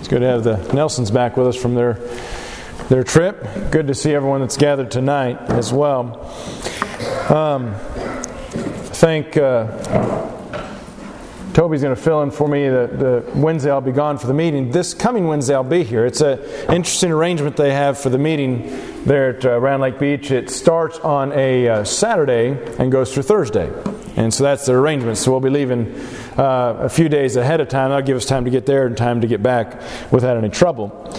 Good to have the Nelsons back with us from their trip. Good to see everyone that's gathered tonight as well. Toby's going to fill in for me the Wednesday I'll be gone for the meeting. This coming Wednesday I'll be here. It's an interesting arrangement they have for the meeting there at Round Lake Beach. It starts on a Saturday and goes through Thursday. And so that's the arrangement. So we'll be leaving a few days ahead of time. That'll give us time to get there and time to get back without any trouble.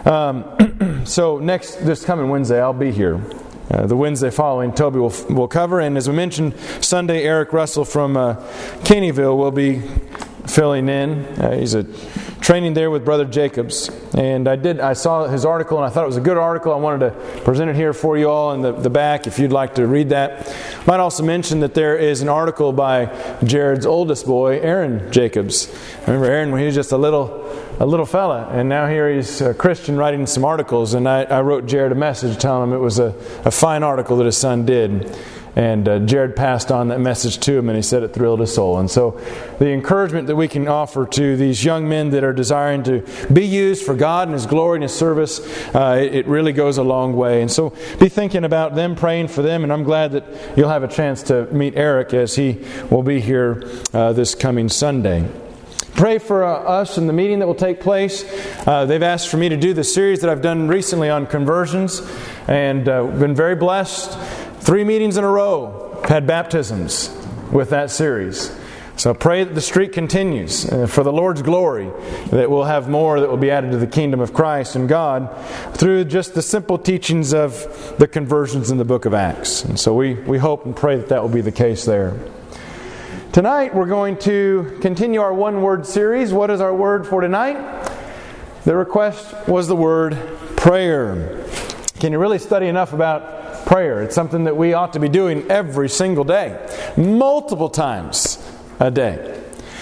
So this coming Wednesday I'll be here. The Wednesday following, Toby will cover. And as we mentioned, Sunday, Eric Russell from Caneyville will be filling in. He's training there with Brother Jacobs. And I saw his article, and I thought it was a good article. I wanted to present it here for you all in the back if you'd like to read that. Might also mention that there is an article by Jared's oldest boy, Aaron Jacobs. I remember Aaron when he was just a little fella, and now here he's a Christian writing some articles, and I wrote Jared a message telling him it was a fine article that his son did. And Jared passed on that message to him, and he said it thrilled his soul. And so the encouragement that we can offer to these young men that are desiring to be used for God and His glory and His service, it really goes a long way. And so be thinking about them, praying for them, and I'm glad that you'll have a chance to meet Eric as he will be here this coming Sunday. Pray for us in the meeting that will take place. They've asked for me to do the series that I've done recently on conversions, and been very blessed. 3 meetings in a row had baptisms with that series. So pray that the streak continues for the Lord's glory, that we'll have more that will be added to the kingdom of Christ and God through just the simple teachings of the conversions in the book of Acts. And so we hope and pray that will be the case there. Tonight we're going to continue our one-word series. What is our word for tonight? The request was the word prayer. Can you really study enough about prayer? It's something that we ought to be doing every single day, multiple times a day.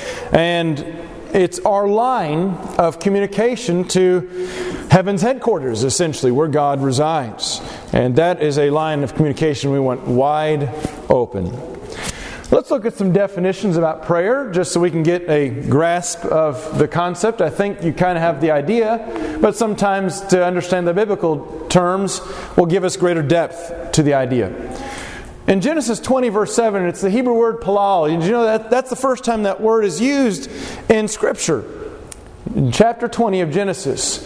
And it's our line of communication to heaven's headquarters, essentially, where God resides. And that is a line of communication we want wide open. Let's look at some definitions about prayer, just so we can get a grasp of the concept. I think you kind of have the idea, but sometimes to understand the biblical terms will give us greater depth to the idea. In Genesis 20, verse 7, it's the Hebrew word palal. Did you know that's the first time that word is used in Scripture? In chapter 20 of Genesis,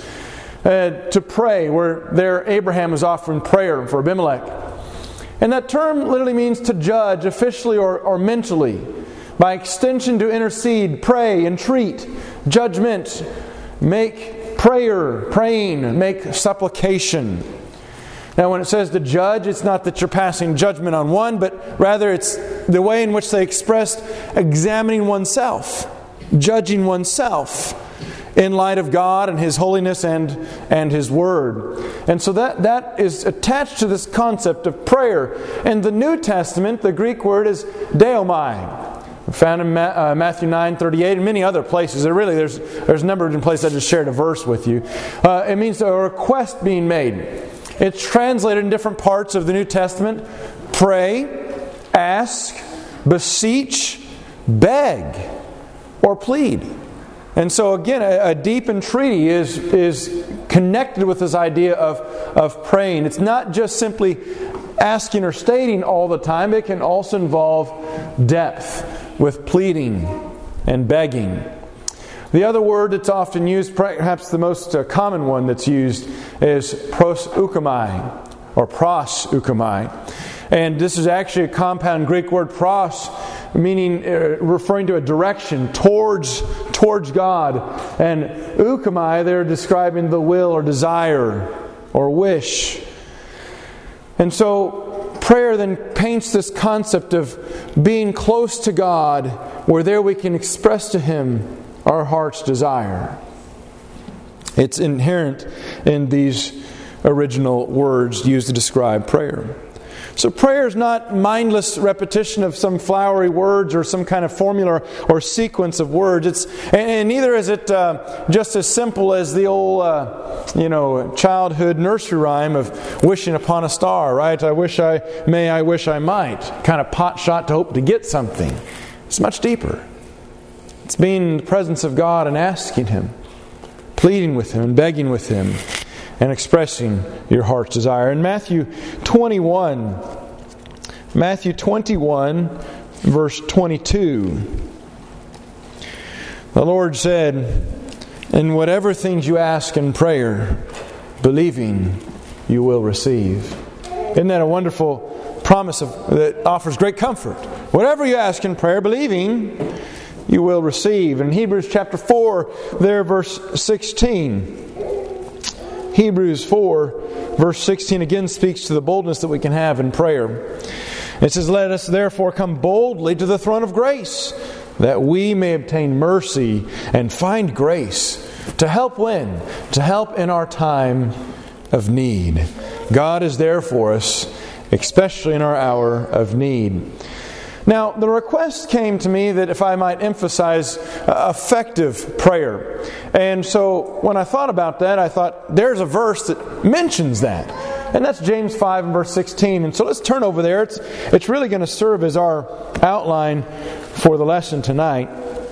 to pray, where there Abraham was offering prayer for Abimelech. And that term literally means to judge officially or mentally. By extension, to intercede, pray, entreat, judgment, make prayer, praying, make supplication. Now when it says to judge, it's not that you're passing judgment on one, but rather it's the way in which they expressed examining oneself, judging oneself in light of God and His holiness and His Word. And so that is attached to this concept of prayer. In the New Testament, the Greek word is deomai, found in Matthew 9:38 and many other places. There's a number of different places. I just shared a verse with you. It means a request being made. It's translated in different parts of the New Testament. Pray, ask, beseech, beg, or plead. And so again, a deep entreaty is connected with this idea of praying. It's not just simply asking or stating all the time. It can also involve depth with pleading and begging. The other word that's often used, perhaps the most common one that's used, is proseuchomai or proseuchomai. And this is actually a compound Greek word, pros, meaning referring to a direction towards God, and euchomai, they're describing the will or desire or wish. And so prayer then paints this concept of being close to God, where there we can express to Him our heart's desire. It's inherent in these original words used to describe prayer. So prayer is not mindless repetition of some flowery words or some kind of formula or sequence of words. And neither is it just as simple as the old, childhood nursery rhyme of wishing upon a star, right? I wish I may, I wish I might. Kind of pot shot to hope to get something. It's much deeper. It's being in the presence of God and asking Him, pleading with Him and begging with Him and expressing your heart's desire. In Matthew 21, verse 22, the Lord said, "In whatever things you ask in prayer, believing, you will receive." Isn't that a wonderful promise that offers great comfort? Whatever you ask in prayer, believing, you will receive. In Hebrews chapter 4, there, verse 16. Hebrews 4, verse 16 again speaks to the boldness that we can have in prayer. It says, "Let us therefore come boldly to the throne of grace, that we may obtain mercy and find grace to help when? To help in our time of need." God is there for us, especially in our hour of need. Now, the request came to me that if I might emphasize effective prayer. And so when I thought about that, I thought there's a verse that mentions that. And that's James 5 and verse 16. And so let's turn over there. It's really going to serve as our outline for the lesson tonight.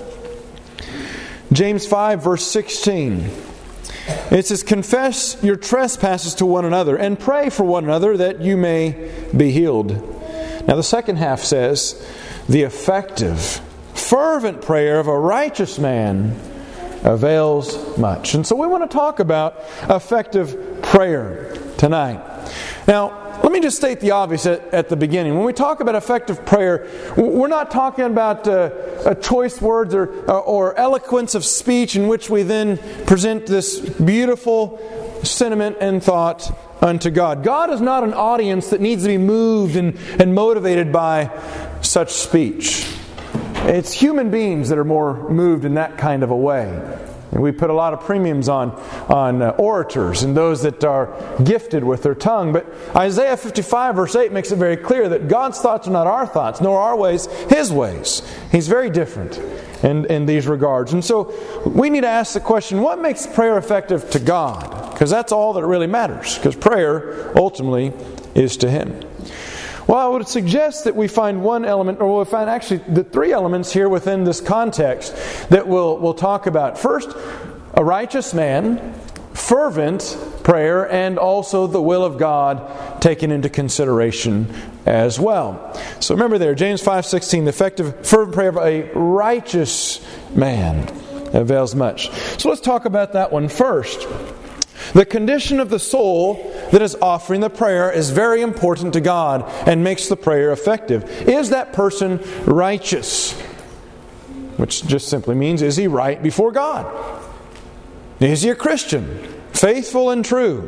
James 5 verse 16. It says, "Confess your trespasses to one another and pray for one another that you may be healed." Now the second half says, "The effective, fervent prayer of a righteous man avails much." And so we want to talk about effective prayer tonight. Now, let me just state the obvious at the beginning. When we talk about effective prayer, we're not talking about choice words or eloquence of speech in which we then present this beautiful sentiment and thought unto God. God is not an audience that needs to be moved and motivated by such speech. It's human beings that are more moved in that kind of a way. And we put a lot of premiums on orators and those that are gifted with their tongue. But Isaiah 55 verse 8 makes it very clear that God's thoughts are not our thoughts, nor our ways His ways. He's very different in these regards. And so we need to ask the question, what makes prayer effective to God? Because that's all that really matters. Because prayer ultimately is to Him. Well, I would suggest that we find one element, or we'll find actually the three elements here within this context that we'll talk about. First, a righteous man, fervent prayer, and also the will of God taken into consideration as well. So remember there, James 5:16, the effective, fervent prayer of a righteous man avails much. So let's talk about that one first. The condition of the soul that is offering the prayer is very important to God and makes the prayer effective. Is that person righteous? Which just simply means, is he right before God? Is he a Christian? Faithful and true?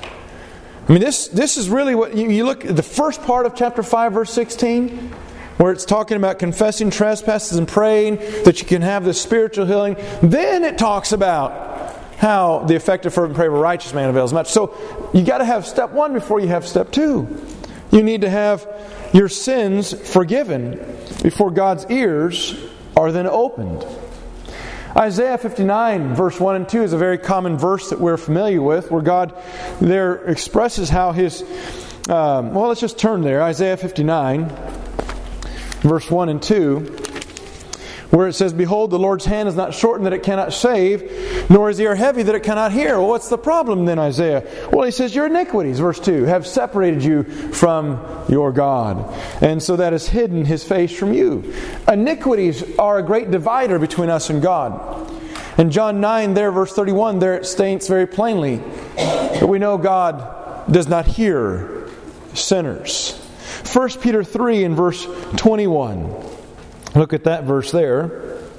I mean, this is really what you look at the first part of chapter 5, verse 16, where it's talking about confessing trespasses and praying that you can have this spiritual healing. Then it talks about how the effective fervent prayer of a righteous man avails much. So you got to have step one before you have step two. You need to have your sins forgiven before God's ears are then opened. Isaiah 59 verse 1 and 2 is a very common verse that we're familiar with, where God there expresses how His... well, let's just turn there. Isaiah 59 verse 1 and 2. Where it says, "Behold, the Lord's hand is not shortened that it cannot save, nor is ear heavy that it cannot hear." Well, what's the problem then, Isaiah? Well, He says, "Your iniquities," verse 2, "have separated you from your God. And so that has hidden His face from you." Iniquities are a great divider between us and God. In John 9, there, verse 31, there it states very plainly that we know God does not hear sinners. 1 Peter 3 in verse 21. Look at that verse there.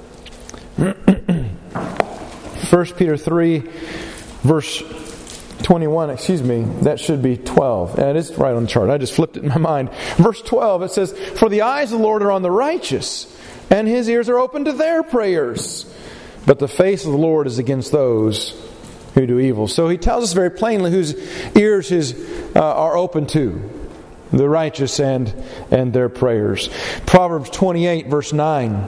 1 Peter 3, verse 21. Excuse me, that should be 12. And it is right on the chart. I just flipped it in my mind. Verse 12, it says, "For the eyes of the Lord are on the righteous, and His ears are open to their prayers. But the face of the Lord is against those who do evil." So He tells us very plainly whose ears His are open to. The righteous and their prayers. Proverbs 28 verse 9.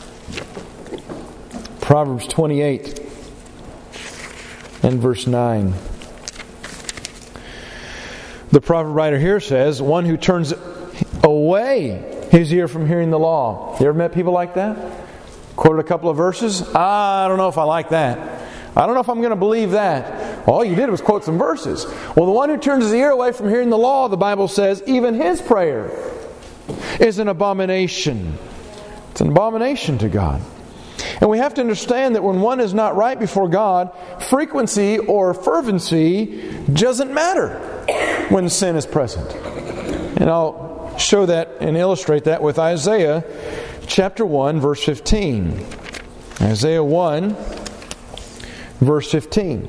Proverbs 28 and verse 9. The proverb writer here says, "One who turns away his ear from hearing the law." You ever met people like that? Quoted a couple of verses. I don't know if I like that. I don't know if I'm going to believe that. All you did was quote some verses. Well, the one who turns his ear away from hearing the law, the Bible says, even his prayer is an abomination. It's an abomination to God. And we have to understand that when one is not right before God, frequency or fervency doesn't matter when sin is present. And I'll show that and illustrate that with Isaiah chapter 1, verse 15. Isaiah 1, verse 15.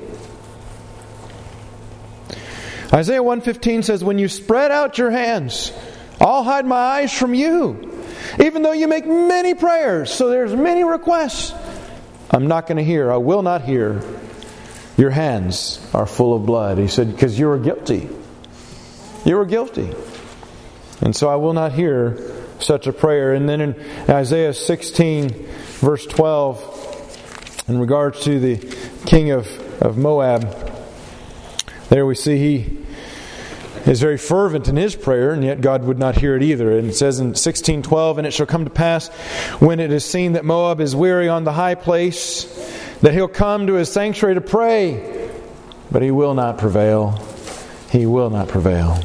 Isaiah 1:15 says, when you spread out your hands, I'll hide my eyes from you. Even though you make many prayers, so there's many requests, I'm not going to hear. I will not hear. Your hands are full of blood. He said, because you were guilty. You were guilty. And so I will not hear such a prayer. And then in Isaiah 16, verse 12, in regards to the king of Moab, there we see he is very fervent in his prayer, and yet God would not hear it either. And it says in 16:12, and it shall come to pass, when it is seen that Moab is weary on the high place, that he'll come to his sanctuary to pray, but he will not prevail. He will not prevail.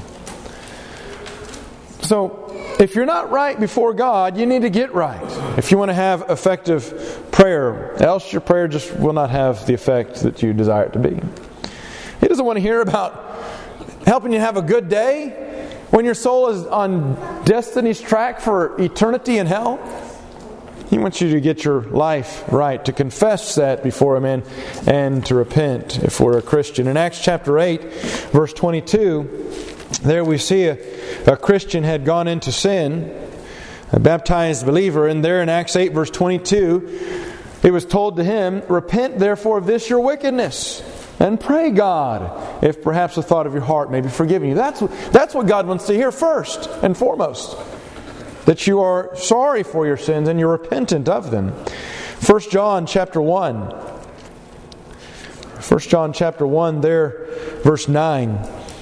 So, if you're not right before God, you need to get right if you want to have effective prayer. Else your prayer just will not have the effect that you desire it to be. He doesn't want to hear about helping you have a good day when your soul is on destiny's track for eternity in hell. He wants you to get your life right, to confess that before Him and to repent if we're a Christian. In Acts chapter 8, verse 22, there we see a Christian had gone into sin, a baptized believer, and there in Acts 8, verse 22, it was told to him, repent therefore of this your wickedness, and pray God, if perhaps the thought of your heart may be forgiven you. That's what God wants to hear first and foremost. That you are sorry for your sins and you're repentant of them. 1 John chapter 1. 1 John chapter 1 there, verse 9.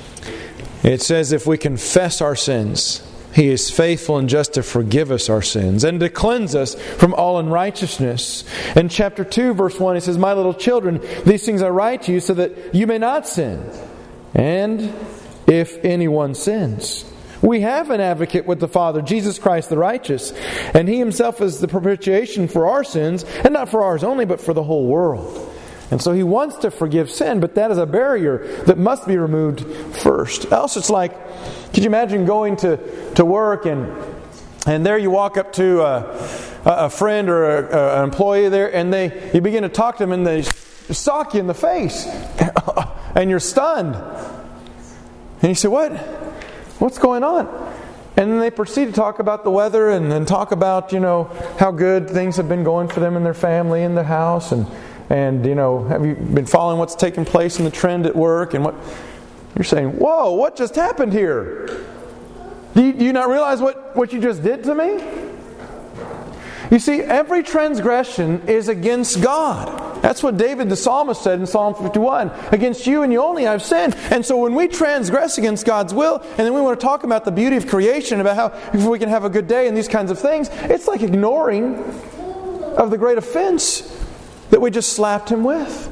It says, if we confess our sins, He is faithful and just to forgive us our sins and to cleanse us from all unrighteousness. In chapter 2, verse 1, it says, my little children, these things I write to you so that you may not sin. And if anyone sins, we have an advocate with the Father, Jesus Christ the righteous. And He Himself is the propitiation for our sins, and not for ours only, but for the whole world. And so He wants to forgive sin, but that is a barrier that must be removed first. Else it's like, could you imagine going to work and there you walk up to a friend or an employee there, and you begin to talk to them and they sock you in the face and you're stunned. And you say, what? What's going on? And then they proceed to talk about the weather and then talk about, how good things have been going for them and their family and their house and have you been following what's taking place in the trend at work and what you're saying, whoa, what just happened here? Do you not realize what you just did to me? You see, every transgression is against God. That's what David the psalmist said in Psalm 51. Against you and you only I've sinned. And so when we transgress against God's will, and then we want to talk about the beauty of creation, about how we can have a good day and these kinds of things, it's like ignoring of the great offense that we just slapped Him with.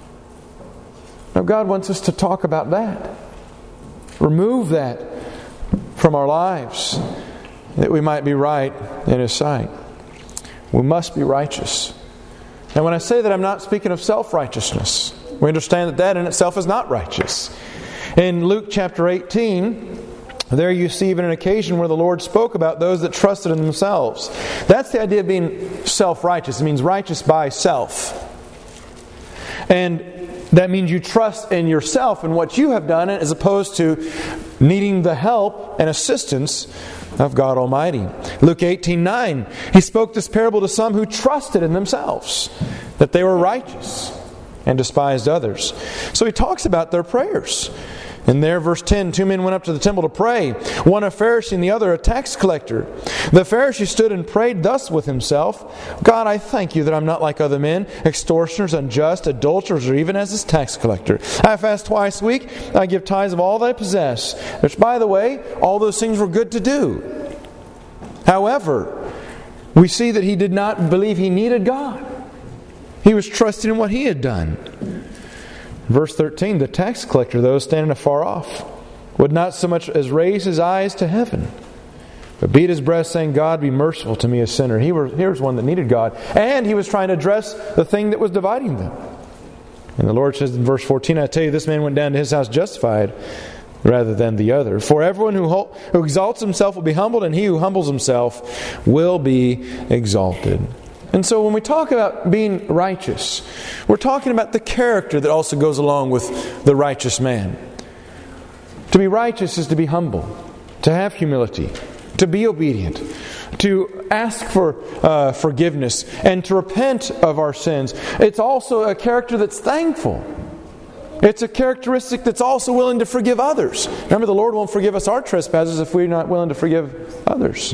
Now God wants us to talk about that. Remove that from our lives, that we might be right in His sight. We must be righteous. And when I say that, I'm not speaking of self-righteousness. We understand that in itself is not righteous. In Luke chapter 18, there you see even an occasion where the Lord spoke about those that trusted in themselves. That's the idea of being self-righteous. It means righteous by self. And that means you trust in yourself and what you have done, as opposed to needing the help and assistance of God Almighty. Luke 18:9, He spoke this parable to some who trusted in themselves, that they were righteous, and despised others. So He talks about their prayers. And there, verse 10, 2 men went up to the temple to pray, one a Pharisee and the other a tax collector. The Pharisee stood and prayed thus with himself, God, I thank You that I'm not like other men, extortioners, unjust, adulterers, or even as this tax collector. I fast twice a week, I give tithes of all that I possess. Which, by the way, all those things were good to do. However, we see that he did not believe he needed God. He was trusting in what he had done. Verse 13, the tax collector, though, standing afar off, would not so much as raise his eyes to heaven, but beat his breast, saying, God, be merciful to me, a sinner. Here's one that needed God. And he was trying to address the thing that was dividing them. And the Lord says in verse 14, I tell you, this man went down to his house justified rather than the other. For everyone who exalts himself will be humbled, and he who humbles himself will be exalted. And so when we talk about being righteous, we're talking about the character that also goes along with the righteous man. To be righteous is to be humble, to have humility, to be obedient, to ask for forgiveness, and to repent of our sins. It's also a character that's thankful. It's a characteristic that's also willing to forgive others. Remember, the Lord won't forgive us our trespasses if we're not willing to forgive others.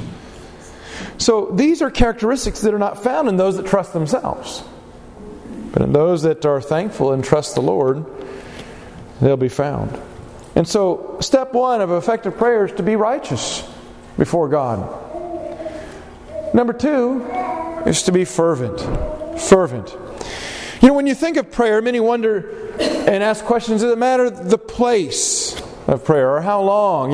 So these are characteristics that are not found in those that trust themselves. But in those that are thankful and trust the Lord, they'll be found. And so step one of effective prayer is to be righteous before God. Number two is to be fervent. Fervent. You know, when you think of prayer, many wonder and ask questions, does it matter the place of prayer or how long?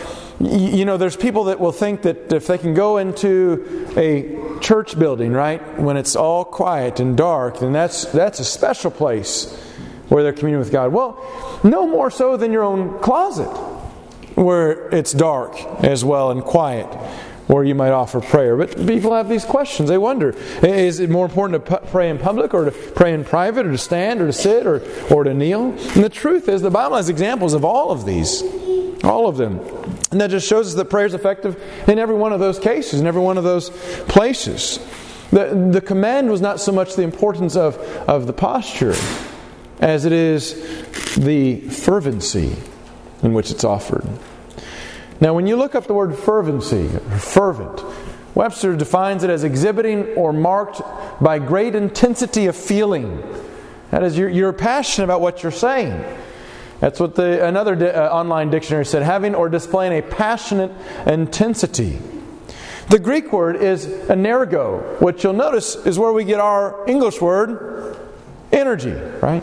You know, there's people that will think that if they can go into a church building, right, when it's all quiet and dark, then that's a special place where they're communing with God. Well, no more so than your own closet, where it's dark as well and quiet, where you might offer prayer. But people have these questions. They wonder, is it more important to pray in public or to pray in private or to stand or to sit or to kneel? And the truth is, the Bible has examples of all of these. All of them. And that just shows us that prayer is effective in every one of those cases, in every one of those places. The command was not so much the importance of the posture as it is the fervency in which it's offered. Now, when you look up the word fervency, fervent, Webster defines it as exhibiting or marked by great intensity of feeling. That is, you're passionate about what you're saying. That's what another online dictionary said, having or displaying a passionate intensity. The Greek word is energo, which you'll notice is where we get our English word energy, right?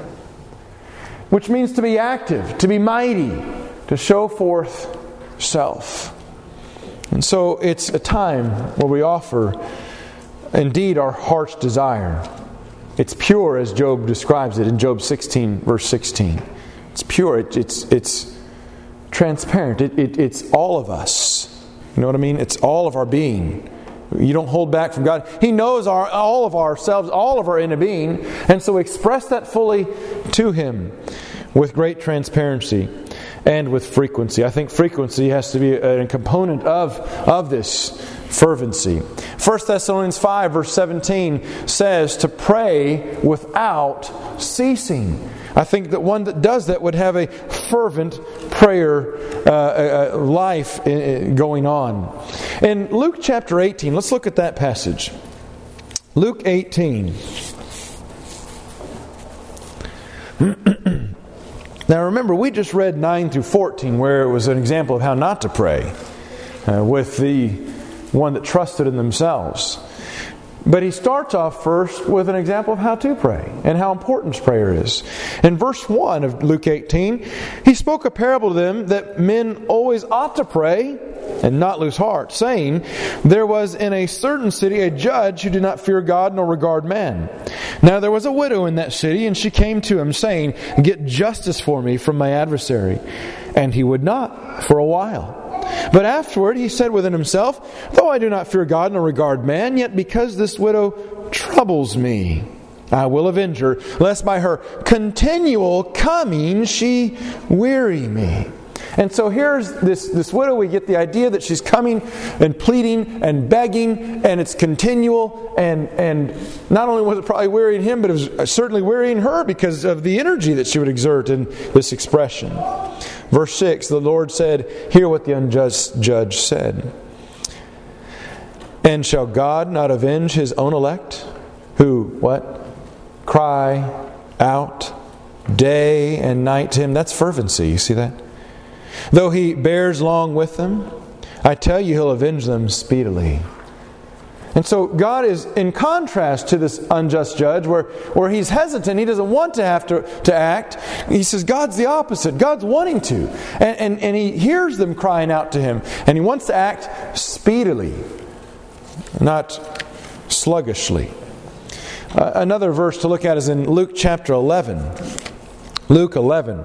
Which means to be active, to be mighty, to show forth self. And so it's a time where we offer indeed our heart's desire. It's pure, as Job describes it in Job 16, verse 16. It's pure. It's transparent. It's all of us. You know what I mean? It's all of our being. You don't hold back from God. He knows all of ourselves, all of our inner being, and so we express that fully to Him with great transparency and with frequency. I think frequency has to be a component of this fervency. 1 Thessalonians 5 verse 17 says to pray without ceasing. I think that one that does that would have a fervent prayer life going on. In Luke chapter 18, let's look at that passage. Luke 18. Now remember, we just read 9 through 14 where it was an example of how not to pray with the one that trusted in themselves. But he starts off first with an example of how to pray and how important prayer is. In verse 1 of Luke 18, he spoke a parable to them that men always ought to pray and not lose heart, saying, there was in a certain city a judge who did not fear God nor regard man. Now there was a widow in that city, and she came to him, saying, get justice for me from my adversary. And he would not for a while. But afterward he said within himself, though I do not fear God nor regard man, yet because this widow troubles me, I will avenge her, lest by her continual coming she weary me. And so here's this widow. We get the idea that she's coming and pleading and begging, and it's continual. And not only was it probably wearying him, but it was certainly wearying her because of the energy that she would exert in this expression. Verse 6, the Lord said, hear what the unjust judge said. And shall God not avenge His own elect, who, what? Cry out day and night to Him. That's fervency, you see that? Though He bears long with them, I tell you He'll avenge them speedily. And so God is in contrast to this unjust judge where he's hesitant. He doesn't want to have to act. He says God's the opposite. God's wanting to. And He hears them crying out to Him. And He wants to act speedily, not sluggishly. Another verse to look at is in Luke chapter 11. Luke 11.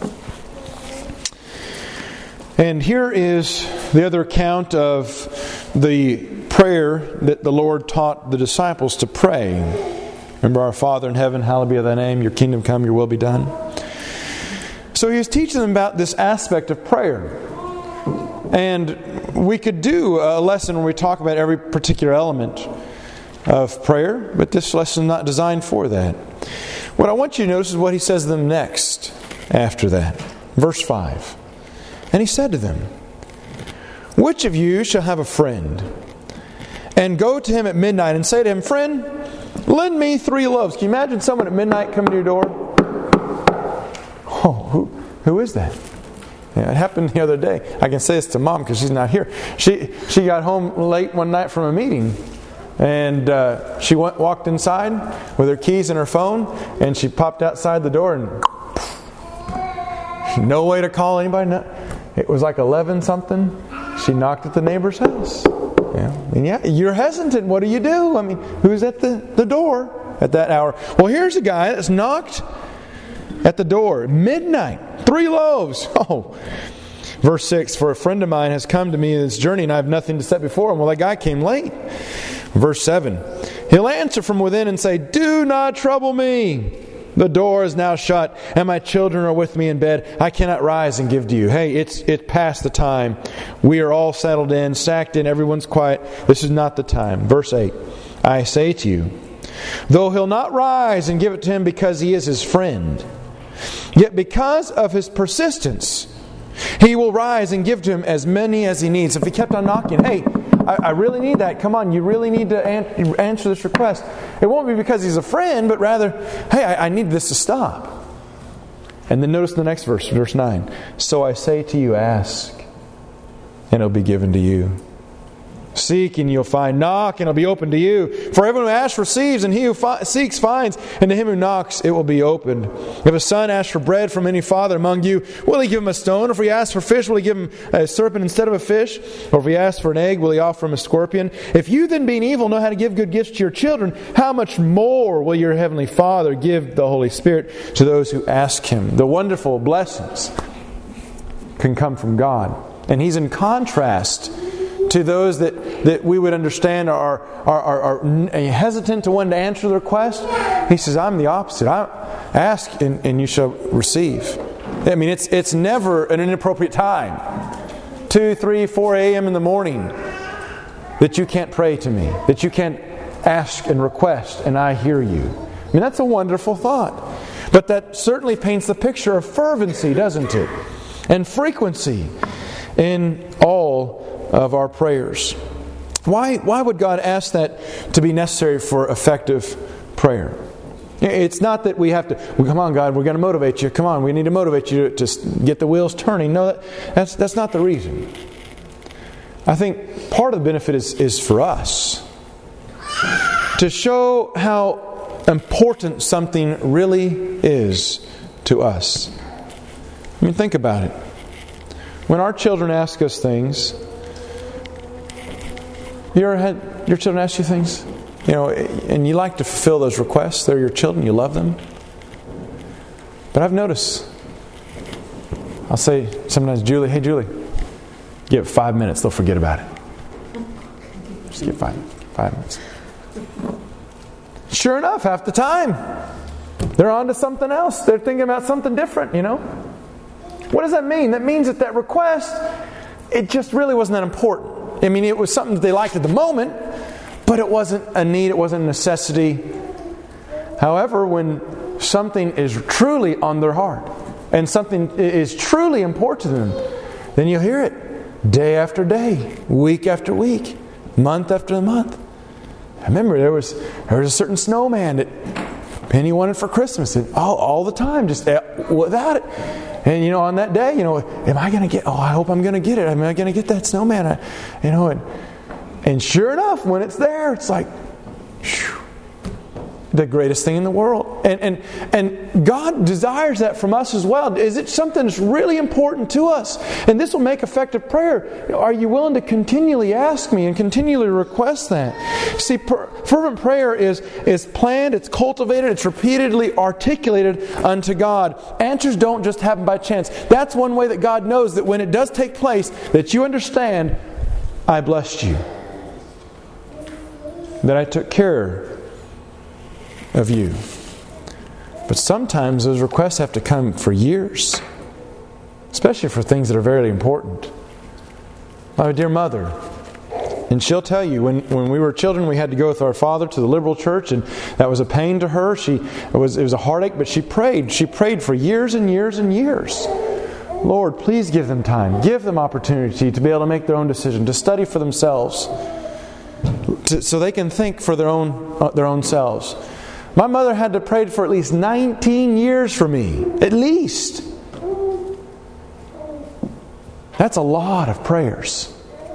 And here is the other account of the prayer that the Lord taught the disciples to pray. Remember, our Father in heaven, hallowed be thy name, your kingdom come, your will be done. So He was teaching them about this aspect of prayer. And we could do a lesson where we talk about every particular element of prayer, but this lesson is not designed for that. What I want you to notice is what He says to them next after that. Verse 5. And He said to them, which of you shall have a friend, and go to him at midnight and say to him, friend, lend me 3 loaves. Can you imagine someone at midnight coming to your door? Oh, who is that? Yeah, it happened the other day. I can say this to Mom because she's not here. She got home late one night from a meeting. And she walked inside with her keys and her phone. And she popped outside the door and no way to call anybody. No. It was like 11 something. She knocked at the neighbor's house. Yeah, you're hesitant. What do you do? I mean, who's at the door at that hour? Well, here's a guy that's knocked at the door midnight. 3 loaves. Oh. Verse 6, for a friend of mine has come to me in this journey and I have nothing to set before him. Well, that guy came late. Verse 7, he'll answer from within and say, do not trouble me. The door is now shut and my children are with me in bed. I cannot rise and give to you. Hey, it's past the time. We are all settled in, sacked in, everyone's quiet. This is not the time. Verse 8, I say to you, though he'll not rise and give it to him because he is his friend, yet because of his persistence, he will rise and give to him as many as he needs. If he kept on knocking, hey, I really need that. Come on, you really need to answer this request. It won't be because he's a friend, but rather, hey, I need this to stop. And then notice the next verse, verse 9. So I say to you, ask, and it'll be given to you. Seek and you'll find. Knock and it'll be open to you. For everyone who asks receives, and he who seeks finds, and to him who knocks it will be opened. If a son asks for bread from any father among you, will he give him a stone? Or if he asks for fish, will he give him a serpent instead of a fish? Or if he asks for an egg, will he offer him a scorpion? If you then, being evil, know how to give good gifts to your children, how much more will your heavenly Father give the Holy Spirit to those who ask Him? The wonderful blessings can come from God. And He's in contrast to those that we would understand are hesitant to want to answer the request. He says, I'm the opposite. Ask and you shall receive. I mean, it's never an inappropriate time. 2, 3, 4 a.m. in the morning that you can't pray to me, that you can't ask and request and I hear you. I mean, that's a wonderful thought. But that certainly paints the picture of fervency, doesn't it? And frequency in all of our prayers. Why would God ask that to be necessary for effective prayer? It's not that we have to, well, come on God, we're going to motivate you. Come on, we need to motivate you to get the wheels turning. No, that's not the reason. I think part of the benefit is for us. To show how important something really is to us. I mean, think about it. When our children ask us things, you ever had your children ask you things? You know, and you like to fulfill those requests. They're your children. You love them. But I've noticed, I'll say sometimes, Julie, hey Julie, give it 5 minutes. They'll forget about it. Just give 5 minutes. Sure enough, half the time, they're on to something else. They're thinking about something different, you know. What does that mean? That means that request, it just really wasn't that important. I mean, it was something that they liked at the moment, but it wasn't a need, it wasn't a necessity. However, when something is truly on their heart, and something is truly important to them, then you'll hear it day after day, week after week, month after month. I remember there was a certain snowman that Penny wanted for Christmas, and all the time, just without it. And you know, on that day, you know, am I going to get? Oh, I hope I'm going to get it. Am I going to get that snowman? And And sure enough, when it's there, it's like, whew, the greatest thing in the world. And God desires that from us as well. Is it something that's really important to us? And this will make effective prayer. Are you willing to continually ask me and continually request that? See, fervent prayer is planned, it's cultivated, it's repeatedly articulated unto God. Answers don't just happen by chance. That's one way that God knows that when it does take place, that you understand, I blessed you. That I took care of you. But sometimes those requests have to come for years, especially for things that are very important. My dear mother, and she'll tell you, when we were children, we had to go with our father to the liberal church, and that was a pain to her. It was a heartache, but she prayed. She prayed for years and years and years. Lord, please give them time. Give them opportunity to be able to make their own decision, to study for themselves, so they can think for their own selves. My mother had to pray for at least 19 years for me. At least. That's a lot of prayers.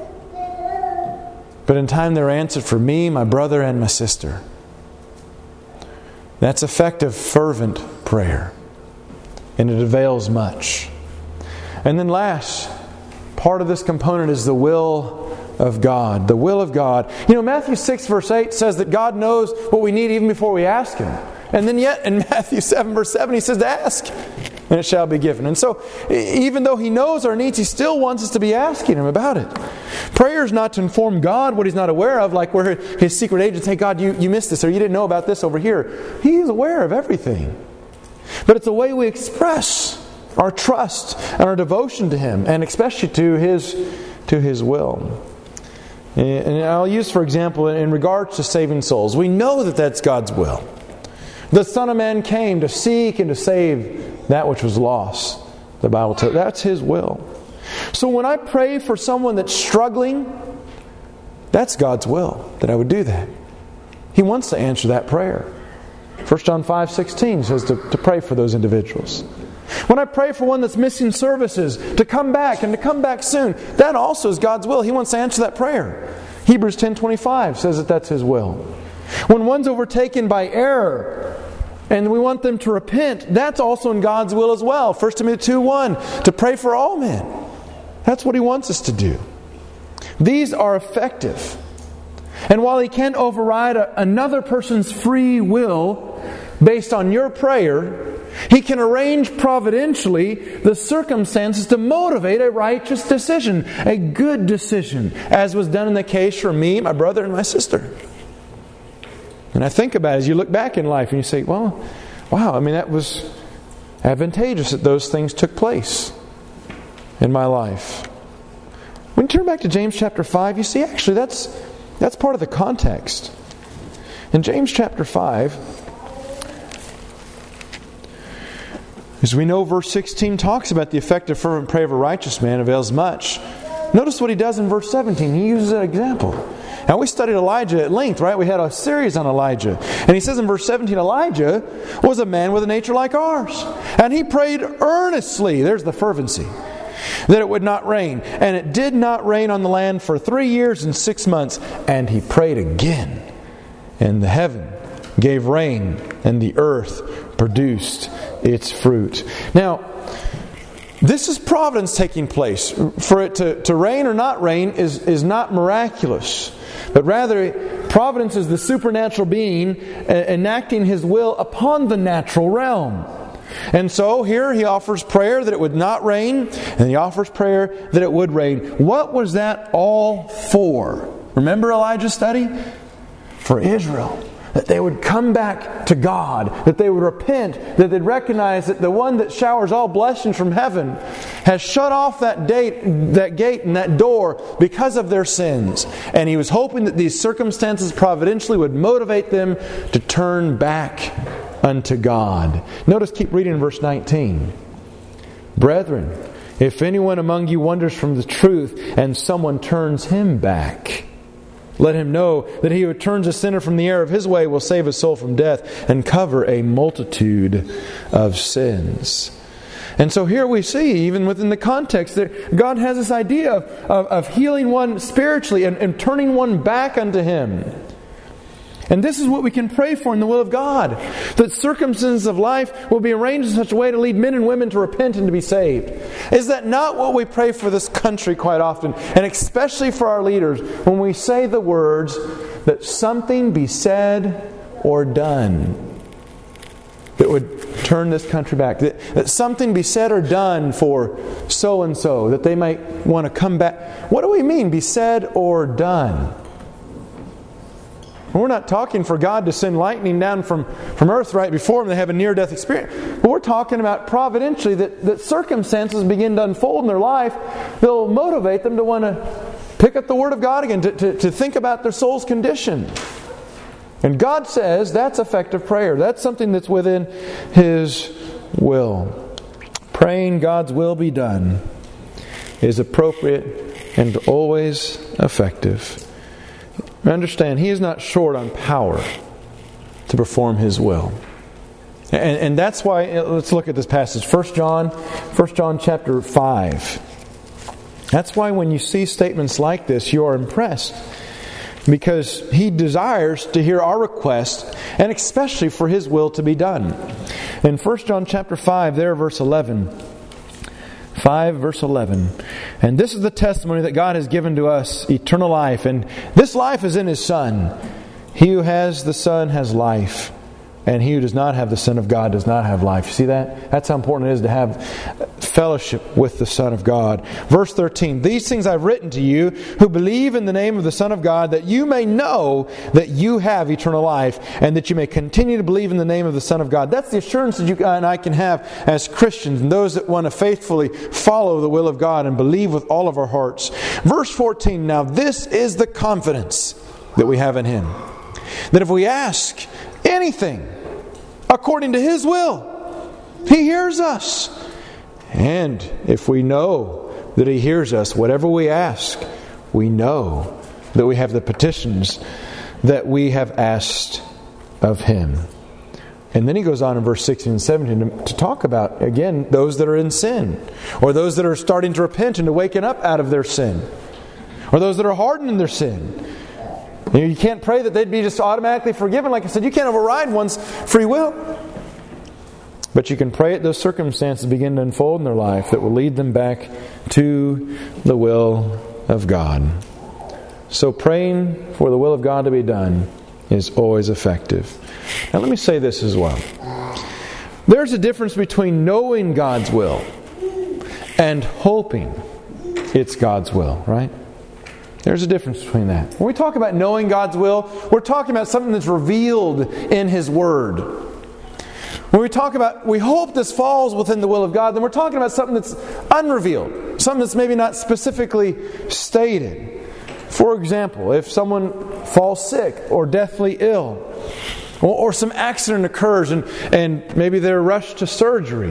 But in time they were answered for me, my brother, and my sister. That's effective, fervent prayer. And it avails much. And then last, part of this component is the will of God. The will of God. Matthew 6 verse 8 says that God knows what we need even before we ask Him. And then yet in Matthew 7 verse 7 He says to ask, and it shall be given. And so even though He knows our needs, He still wants us to be asking Him about it. Prayer is not to inform God what He's not aware of, like where His secret agents say, God, you missed this, or you didn't know about this over here. He is aware of everything. But it's a way we express our trust and our devotion to Him, and especially to His will. And I'll use, for example, in regards to saving souls. We know that that's God's will. The Son of Man came to seek and to save that which was lost. The Bible tells us that's His will. So when I pray for someone that's struggling, that's God's will, that I would do that. He wants to answer that prayer. 1 John 5:16 says to pray for those individuals. When I pray for one that's missing services to come back and to come back soon, that also is God's will. He wants to answer that prayer. Hebrews 10:25 says that that's His will. When one's overtaken by error and we want them to repent, that's also in God's will as well. 1 Timothy 2:1, to pray for all men. That's what He wants us to do. These are effective. And while He can't override another person's free will based on your prayer, He can arrange providentially the circumstances to motivate a righteous decision, a good decision, as was done in the case for me, my brother, and my sister. And I think about it as you look back in life and you say, well, wow, that was advantageous that those things took place in my life. When you turn back to James chapter 5, you see actually that's part of the context. In James chapter 5, as we know, verse 16 talks about the effective fervent prayer of a righteous man avails much. Notice what he does in verse 17. He uses an example. Now, we studied Elijah at length, right? We had a series on Elijah. And he says in verse 17, Elijah was a man with a nature like ours. And he prayed earnestly, there's the fervency, that it would not rain. And it did not rain on the land for 3 years and 6 months. And he prayed again. And the heaven gave rain, and the earth produced its fruit. Now, this is providence taking place. For it to rain or not rain is not miraculous. But rather, providence is the supernatural being enacting His will upon the natural realm. And so here He offers prayer that it would not rain, and He offers prayer that it would rain. What was that all for? Remember Elijah's study? For Israel. That they would come back to God, that they would repent, that they'd recognize that the one that showers all blessings from heaven has shut off that gate and that door because of their sins. And He was hoping that these circumstances providentially would motivate them to turn back unto God. Notice, keep reading in verse 19. Brethren, if anyone among you wanders from the truth and someone turns him back, let him know that he who turns a sinner from the error of his way will save his soul from death and cover a multitude of sins. And so here we see, even within the context, that God has this idea of healing one spiritually and turning one back unto Him. And this is what we can pray for in the will of God. That circumstances of life will be arranged in such a way to lead men and women to repent and to be saved. Is that not what we pray for this country quite often? And especially for our leaders, when we say the words, that something be said or done that would turn this country back. That something be said or done for so-and-so, that they might want to come back. What do we mean, be said or done? We're not talking for God to send lightning down from earth right before them. They have a near-death experience. But we're talking about providentially that circumstances begin to unfold in their life. They'll motivate them to want to pick up the Word of God again, to think about their soul's condition. And God says that's effective prayer. That's something that's within His will. Praying God's will be done is appropriate and always effective. Understand, He is not short on power to perform His will. And that's why, let's look at this passage. 1 John chapter 5. That's why when you see statements like this, you are impressed. Because He desires to hear our request, and especially for His will to be done. In 1 John chapter 5, there, verse 11. 5 verse 11. And this is the testimony that God has given to us, eternal life. And this life is in His Son. He who has the Son has life. And he who does not have the Son of God does not have life. You see that? That's how important it is to have fellowship with the Son of God. Verse 13. These things I've written to you who believe in the name of the Son of God, that you may know that you have eternal life, and that you may continue to believe in the name of the Son of God. That's the assurance that you and I can have as Christians, and those that want to faithfully follow the will of God and believe with all of our hearts. Verse 14. Now this is the confidence that we have in Him, that if we ask anything according to His will, He hears us. And if we know that He hears us, whatever we ask, we know that we have the petitions that we have asked of Him. And then he goes on in verse 16 and 17 to talk about, again, those that are in sin, or those that are starting to repent and to waken up out of their sin, or those that are hardened in their sin. You can't pray that they'd be just automatically forgiven. Like I said, you can't override one's free will. But you can pray that those circumstances begin to unfold in their life that will lead them back to the will of God. So praying for the will of God to be done is always effective. Now let me say this as well. There's a difference between knowing God's will and hoping it's God's will, right? There's a difference between that. When we talk about knowing God's will, we're talking about something that's revealed in His Word. When we talk about, we hope this falls within the will of God, then we're talking about something that's unrevealed. Something that's maybe not specifically stated. For example, if someone falls sick or deathly ill, or some accident occurs and maybe they're rushed to surgery,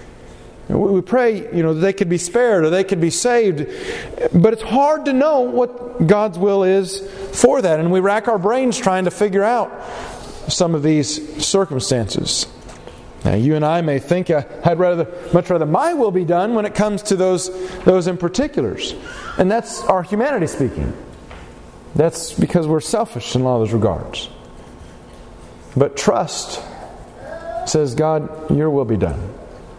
we pray, that they could be spared or they could be saved. But it's hard to know what God's will is for that. And we rack our brains trying to figure out some of these circumstances. Now, you and I may think, I'd much rather my will be done when it comes to those in particulars. And that's our humanity speaking. That's because we're selfish in all those regards. But trust says, God, Your will be done.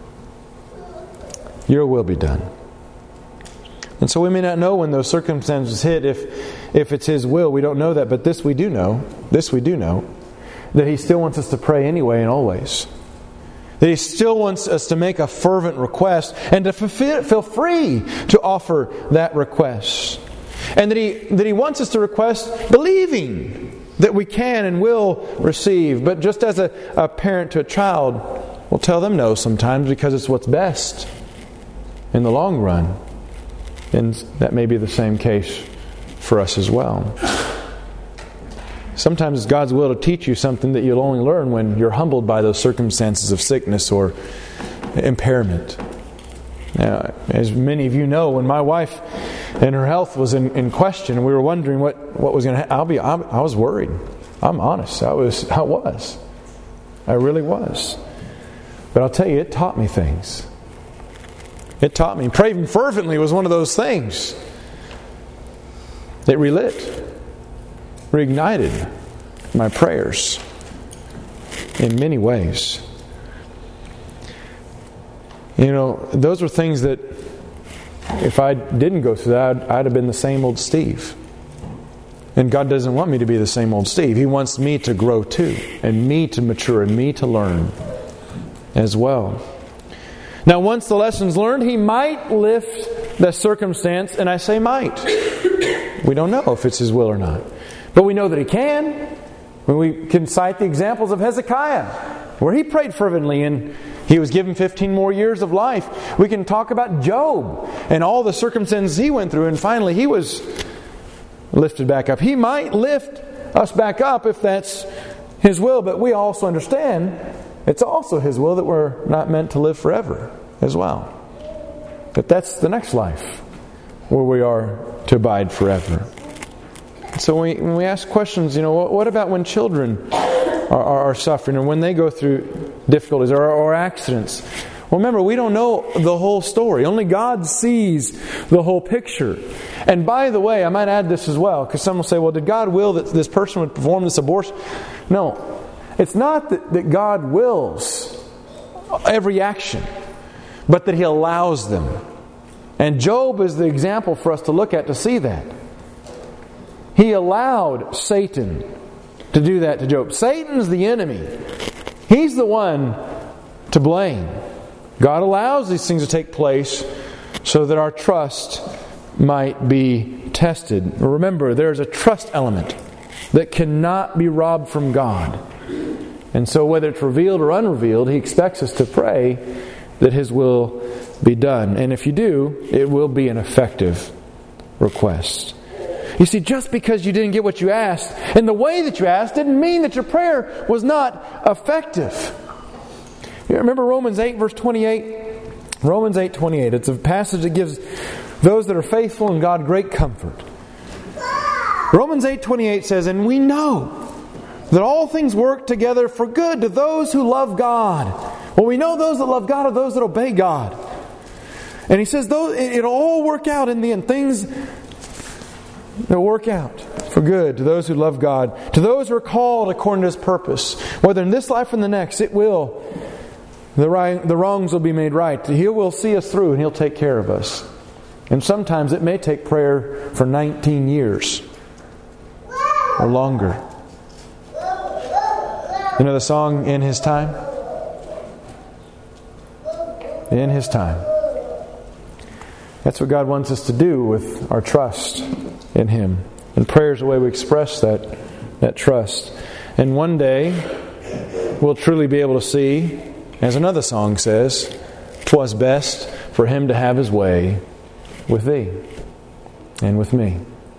Your will be done. And so we may not know when those circumstances hit if it's His will. We don't know that. But this we do know. That He still wants us to pray anyway and always. That He still wants us to make a fervent request and to feel free to offer that request. And that He wants us to request believing that we can and will receive. But just as a parent to a child will tell them no sometimes because it's what's best in the long run. And that may be the same case for us as well. Sometimes it's God's will to teach you something that you'll only learn when you're humbled by those circumstances of sickness or impairment. Now, as many of you know, when my wife and her health was in question, and we were wondering what was going to happen, I was worried. I'm honest. I was. I really was. But I'll tell you, it taught me things. It taught me. Praying fervently was one of those things. It relit, reignited my prayers in many ways. Those were things that if I didn't go through that, I'd have been the same old Steve. And God doesn't want me to be the same old Steve. He wants me to grow too, and me to mature, and me to learn as well. Now, once the lesson's learned, He might lift the circumstance, and I say might. We don't know if it's His will or not. But we know that He can. We can cite the examples of Hezekiah, where he prayed fervently and he was given 15 more years of life. We can talk about Job and all the circumstances he went through, and finally he was lifted back up. He might lift us back up if that's His will, but we also understand it's also His will that we're not meant to live forever as well. But that's the next life where we are to abide forever. So when we ask questions, what about when children are suffering, or when they go through difficulties or accidents? Well, remember, we don't know the whole story. Only God sees the whole picture. And by the way, I might add this as well, because some will say, well, did God will that this person would perform this abortion? No. It's not that God wills every action, but that He allows them. And Job is the example for us to look at to see that. He allowed Satan to do that to Job. Satan's the enemy. He's the one to blame. God allows these things to take place so that our trust might be tested. Remember, there's a trust element that cannot be robbed from God. And so whether it's revealed or unrevealed, He expects us to pray that His will be done. And if you do, it will be an effective request. You see, just because you didn't get what you asked in the way that you asked didn't mean that your prayer was not effective. You remember Romans 8 verse 28? Romans 8:28. It's a passage that gives those that are faithful in God great comfort. Romans 8:28 says, "And we know that all things work together for good to those who love God." Well, we know those that love God are those that obey God. And he says, it'll all work out in the end. Things will work out for good to those who love God, to those who are called according to His purpose. Whether in this life or in the next, it will. The wrongs will be made right. He will see us through and He'll take care of us. And sometimes it may take prayer for 19 years or longer. You know the song, In His Time? In His time. That's what God wants us to do with our trust in Him. And prayer is the way we express that trust. And one day, we'll truly be able to see, as another song says, "'Twas best for Him to have His way with thee and with me."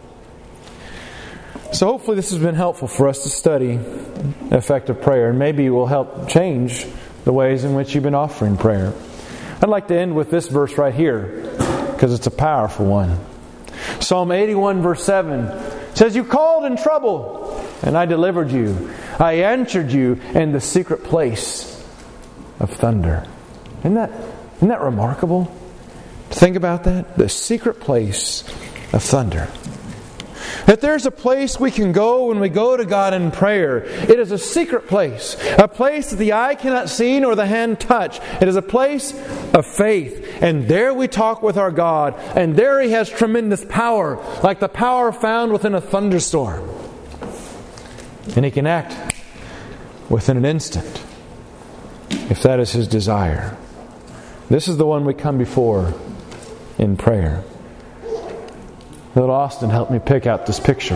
So hopefully this has been helpful for us to study effective prayer, and maybe it will help change the ways in which you've been offering prayer. I'd like to end with this verse right here, because it's a powerful one. Psalm 81 verse 7 says, "You called in trouble, and I delivered you. I answered you in the secret place of thunder." Isn't that remarkable? Think about that. The secret place of thunder. That there's a place we can go when we go to God in prayer. It is a secret place. A place that the eye cannot see nor the hand touch. It is a place of faith. And there we talk with our God. And there He has tremendous power. Like the power found within a thunderstorm. And He can act within an instant, if that is His desire. This is the one we come before in prayer. Little Austin helped me pick out this picture.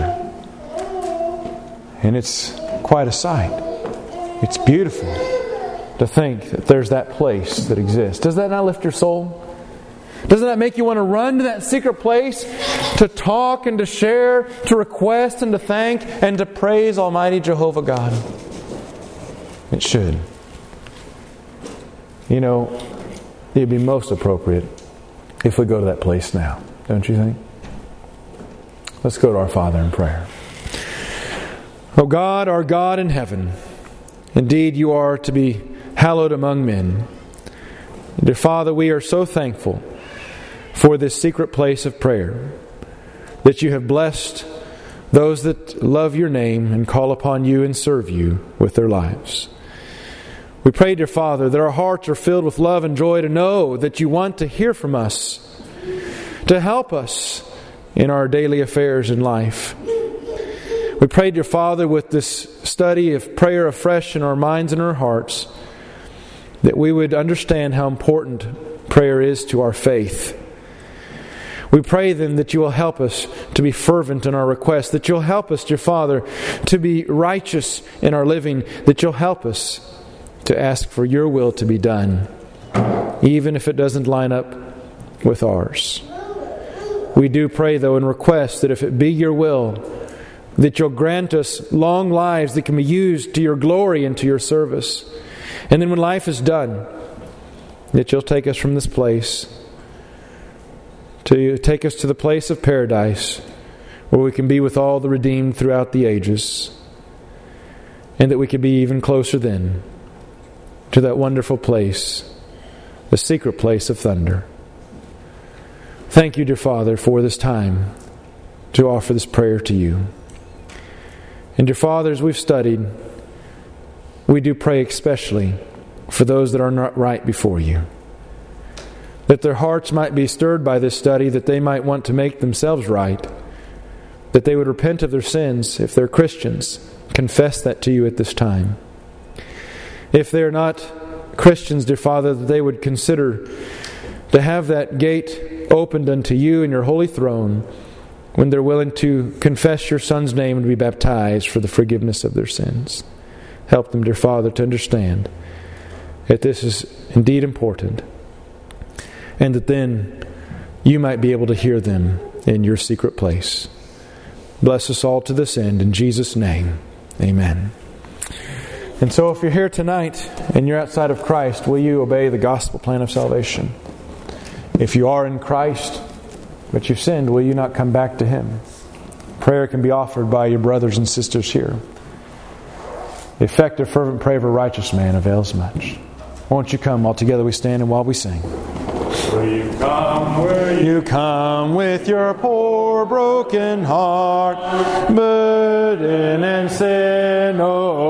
And it's quite a sight. It's beautiful to think that there's that place that exists. Does that not lift your soul? Doesn't that make you want to run to that secret place to talk and to share, to request and to thank and to praise Almighty Jehovah God? It should. You know, it'd be most appropriate if we go to that place now, don't you think? Let's go to our Father in prayer. O God, our God in heaven, indeed you are to be hallowed among men. Dear Father, we are so thankful for this secret place of prayer, that you have blessed those that love your name and call upon you and serve you with their lives. We pray, dear Father, that our hearts are filled with love and joy to know that you want to hear from us, to help us in our daily affairs in life. We pray, dear Father, with this study of prayer afresh in our minds and our hearts, that we would understand how important prayer is to our faith. We pray then that you will help us to be fervent in our requests, that you'll help us, dear Father, to be righteous in our living, that you'll help us to ask for your will to be done, even if it doesn't line up with ours. We do pray, though, and request that if it be your will, that you'll grant us long lives that can be used to your glory and to your service. And then when life is done, that you'll take us from this place to take us to the place of paradise where we can be with all the redeemed throughout the ages, and that we can be even closer then to that wonderful place, the secret place of thunder. Thank you, dear Father, for this time to offer this prayer to you. And dear Father, as we've studied, we do pray especially for those that are not right before you, that their hearts might be stirred by this study, that they might want to make themselves right, that they would repent of their sins if they're Christians, confess that to you at this time. If they're not Christians, dear Father, that they would consider to have that gate opened unto you and your holy throne when they're willing to confess your Son's name and be baptized for the forgiveness of their sins. Help them, dear Father, to understand that this is indeed important, and that then you might be able to hear them in your secret place. Bless us all to this end. In Jesus' name, amen. And so if you're here tonight and you're outside of Christ, will you obey the gospel plan of salvation? If you are in Christ, but you've sinned, will you not come back to Him? Prayer can be offered by your brothers and sisters here. The effective, fervent prayer of a righteous man avails much. Won't you come while together we stand and while we sing? Will you come with your poor broken heart, burden and sin, oh